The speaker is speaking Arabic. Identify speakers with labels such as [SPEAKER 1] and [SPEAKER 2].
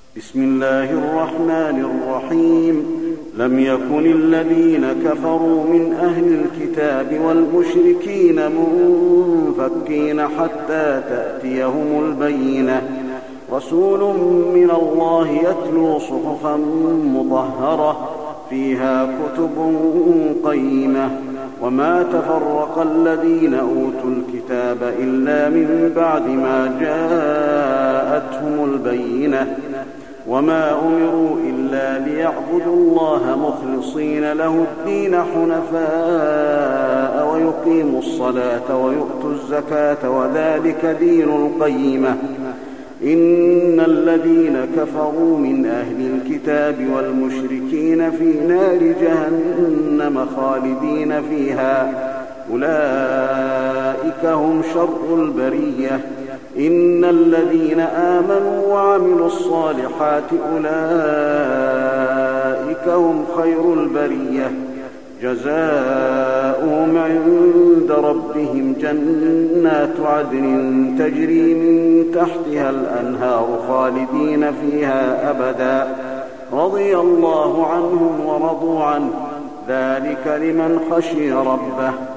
[SPEAKER 1] بسم الله الرحمن الرحيم. لم يكن الذين كفروا من أهل الكتاب والمشركين منفكين حتى تأتيهم البينة. رسول من الله يتلو صحفا مطهرة فيها كتب قيمة. وما تفرق الذين أوتوا الكتاب إلا من بعد ما جاءتهم البينة. وما أمروا إلا ليعبدوا الله مخلصين له الدين حنفاء ويقيموا الصلاة ويؤتوا الزكاة وذلك دين القيمة. إن الذين كفروا من أهل الكتاب والمشركين في نار جهنم خالدين فيها أولئك هم شر البرية. إن الذين آمنوا وعملوا الصالحات أولئك هم خير البرية. جزاؤهم عند ربهم جنات عدن تجري من تحتها الأنهار خالدين فيها أبدا. رضي الله عنهم ورضوا عنه ذلك لمن خشي ربه.